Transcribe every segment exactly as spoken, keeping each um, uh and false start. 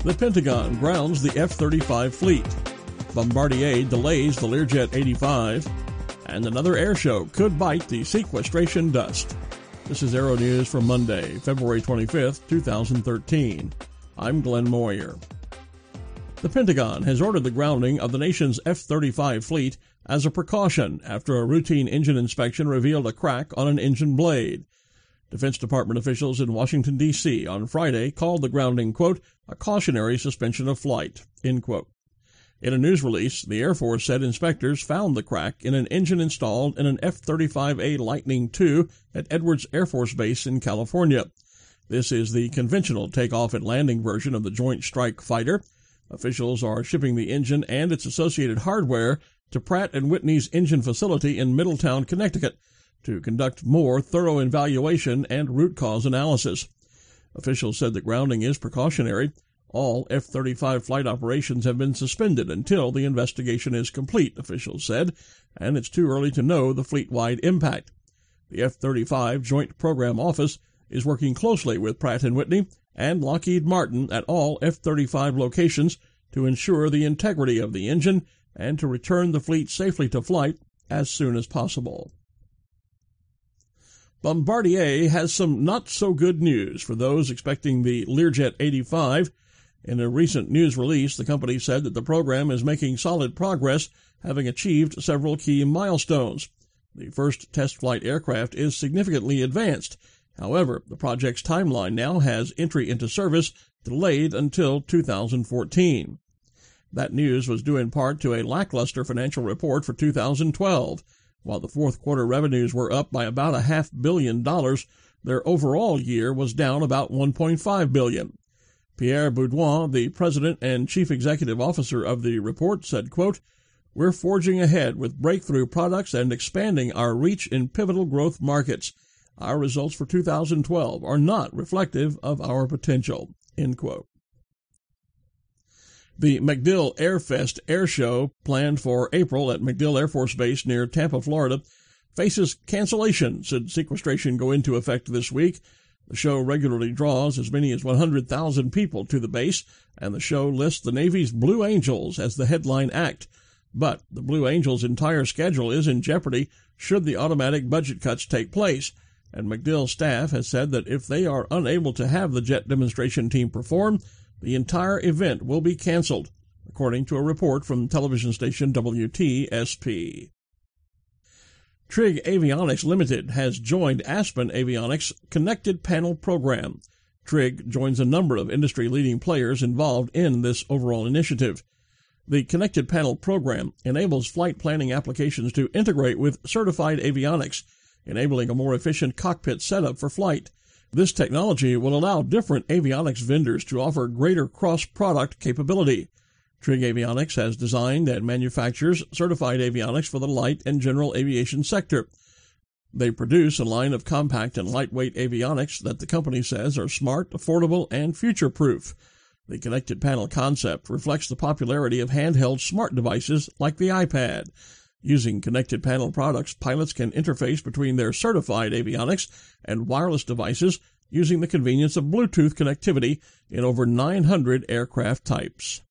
The Pentagon grounds the F thirty-five fleet. Bombardier delays the Learjet eighty-five. And another air show could bite the sequestration dust. This is Aero News for Monday, February twenty-fifth, twenty thirteen. I'm Glenn Moyer. The Pentagon has ordered the grounding of the nation's F thirty-five fleet as a precaution after a routine engine inspection revealed a crack on an engine blade. Defense Department officials in Washington, D C on Friday called the grounding, quote, a cautionary suspension of flight, end quote. In a news release, the Air Force said inspectors found the crack in an engine installed in an F thirty-five A Lightning two at Edwards Air Force Base in California. This is the conventional takeoff and landing version of the Joint Strike Fighter. Officials are shipping the engine and its associated hardware to Pratt and Whitney's engine facility in Middletown, Connecticut, to conduct more thorough evaluation and root cause analysis. Officials said the grounding is precautionary. All F thirty-five flight operations have been suspended until the investigation is complete, officials said, and it's too early to know the fleet-wide impact. The F thirty-five Joint Program Office is working closely with Pratt and Whitney and Lockheed Martin at all F thirty-five locations to ensure the integrity of the engine and to return the fleet safely to flight as soon as possible. Bombardier has some not-so-good news for those expecting the Learjet eighty-five. In a recent news release, the company said that the program is making solid progress, having achieved several key milestones. The first test flight aircraft is significantly advanced. However, the project's timeline now has entry into service delayed until two thousand fourteen. That news was due in part to a lackluster financial report for two thousand twelve. While the fourth quarter revenues were up by about a half billion dollars, their overall year was down about one point five billion dollars. Pierre Beaudoin, the president and chief executive officer of the report, said, quote, we're forging ahead with breakthrough products and expanding our reach in pivotal growth markets. Our results for two thousand twelve are not reflective of our potential, end quote. The MacDill Airfest Air Show, planned for April at MacDill Air Force Base near Tampa, Florida, faces cancellation should sequestration go into effect this week. The show regularly draws as many as one hundred thousand people to the base, and the show lists the Navy's Blue Angels as the headline act. But the Blue Angels' entire schedule is in jeopardy should the automatic budget cuts take place, and MacDill staff has said that if they are unable to have the jet demonstration team perform, the entire event will be canceled, according to a report from television station W T S P. Trig Avionics Limited has joined Aspen Avionics' Connected Panel program. Trig joins a number of industry-leading players involved in this overall initiative. The Connected Panel program enables flight planning applications to integrate with certified avionics, enabling a more efficient cockpit setup for flight. This technology will allow different avionics vendors to offer greater cross-product capability. Trig Avionics has designed and manufactures certified avionics for the light and general aviation sector. They produce a line of compact and lightweight avionics that the company says are smart, affordable, and future-proof. The connected panel concept reflects the popularity of handheld smart devices like the iPad. Using connected panel products, pilots can interface between their certified avionics and wireless devices using the convenience of Bluetooth connectivity in over nine hundred aircraft types.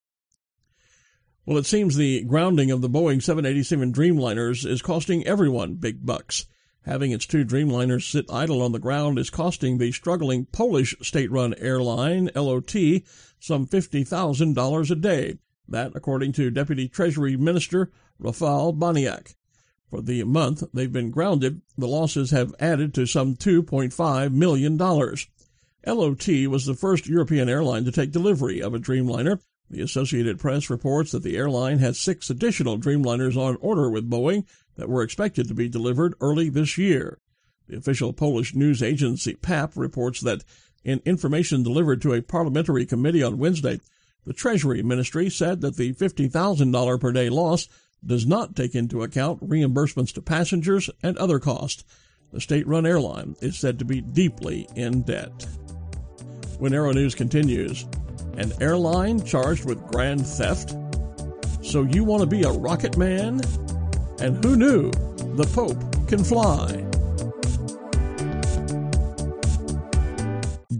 Well, it seems the grounding of the Boeing seven eighty-seven Dreamliners is costing everyone big bucks. Having its two Dreamliners sit idle on the ground is costing the struggling Polish state-run airline, L O T, some fifty thousand dollars a day. That, according to Deputy Treasury Minister Rafał Baniak. For the month they've been grounded, the losses have added to some two point five million dollars. L O T was the first European airline to take delivery of a Dreamliner. The Associated Press reports that the airline has six additional Dreamliners on order with Boeing that were expected to be delivered early this year. The official Polish news agency P A P reports that in information delivered to a parliamentary committee on Wednesday, the Treasury Ministry said that the fifty thousand dollars per day loss does not take into account reimbursements to passengers and other costs. The state-run airline is said to be deeply in debt. When Aero News continues, an airline charged with grand theft? So you want to be a rocket man? And who knew the Pope can fly?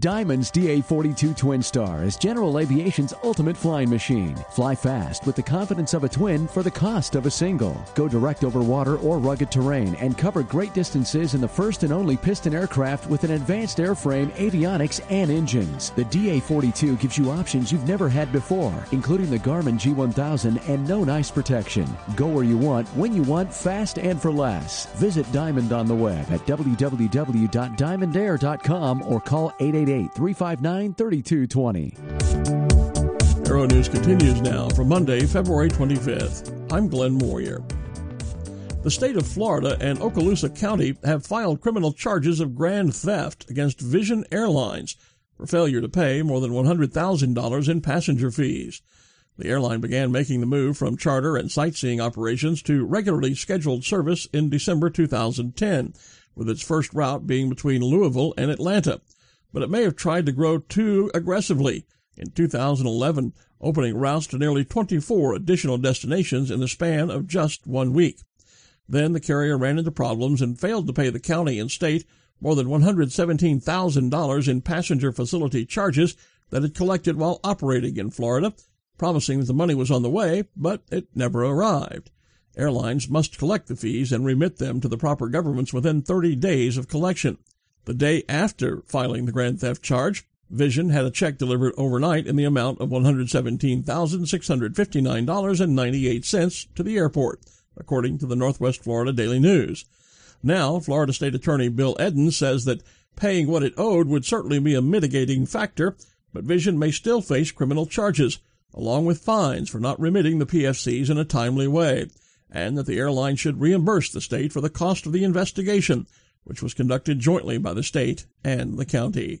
Diamond's D A forty-two Twin Star is General Aviation's ultimate flying machine. Fly fast with the confidence of a twin for the cost of a single. Go direct over water or rugged terrain and cover great distances in the first and only piston aircraft with an advanced airframe, avionics, and engines. The D A forty-two gives you options you've never had before, including the Garmin G one thousand and no ice protection. Go where you want, when you want, fast and for less. Visit Diamond on the web at w w w dot diamond air dot com or call eight eight eight, three five nine, three two two zero. Aero News continues now for Monday, February twenty-fifth. I'm Glenn Moyer. The state of Florida and Okaloosa County have filed criminal charges of grand theft against Vision Airlines for failure to pay more than one hundred thousand dollars in passenger fees. The airline began making the move from charter and sightseeing operations to regularly scheduled service in December two thousand ten, with its first route being between Louisville and Atlanta. But it may have tried to grow too aggressively, in two thousand eleven opening routes to nearly twenty-four additional destinations in the span of just one week. Then the carrier ran into problems and failed to pay the county and state more than one hundred seventeen thousand dollars in passenger facility charges that it collected while operating in Florida, promising that the money was on the way, but it never arrived. Airlines must collect the fees and remit them to the proper governments within thirty days of collection. The day after filing the grand theft charge, Vision had a check delivered overnight in the amount of one hundred seventeen thousand six hundred fifty-nine dollars and ninety-eight cents to the airport, according to the Northwest Florida Daily News. Now, Florida State Attorney Bill Edens says that paying what it owed would certainly be a mitigating factor, but Vision may still face criminal charges, along with fines for not remitting the P F Cs in a timely way, and that the airline should reimburse the state for the cost of the investigation, which was conducted jointly by the state and the county.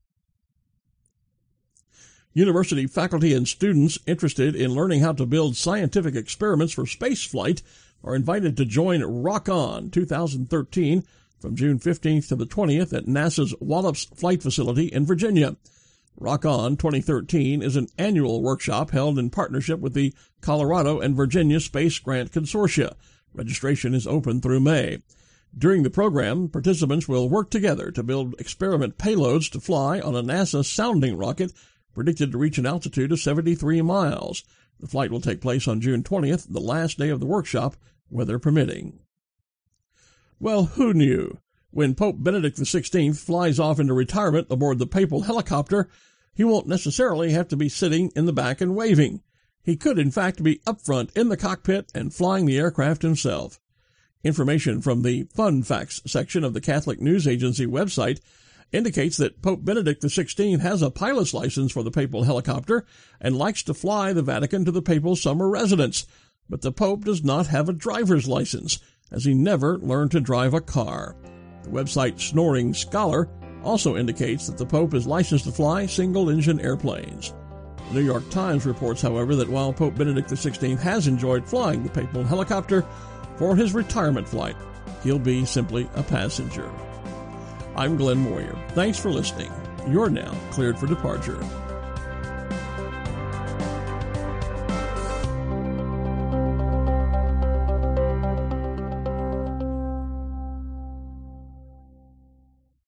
University faculty and students interested in learning how to build scientific experiments for spaceflight are invited to join Rock On two thousand thirteen from June fifteenth to the twentieth at NASA's Wallops Flight Facility in Virginia. Rock On twenty thirteen is an annual workshop held in partnership with the Colorado and Virginia Space Grant Consortia. Registration is open through May. During the program, participants will work together to build experiment payloads to fly on a NASA sounding rocket predicted to reach an altitude of seventy-three miles. The flight will take place on June twentieth, the last day of the workshop, weather permitting. Well, who knew? When Pope Benedict the sixteenth flies off into retirement aboard the papal helicopter, he won't necessarily have to be sitting in the back and waving. He could, in fact, be up front in the cockpit and flying the aircraft himself. Information from the Fun Facts section of the Catholic News Agency website indicates that Pope Benedict the sixteenth has a pilot's license for the papal helicopter and likes to fly the Vatican to the papal summer residence, but the Pope does not have a driver's license, as he never learned to drive a car. The website Snoring Scholar also indicates that the Pope is licensed to fly single-engine airplanes. The New York Times reports, however, that while Pope Benedict the sixteenth has enjoyed flying the papal helicopter, for his retirement flight, he'll be simply a passenger. I'm Glenn Moyer. Thanks for listening. You're now cleared for departure.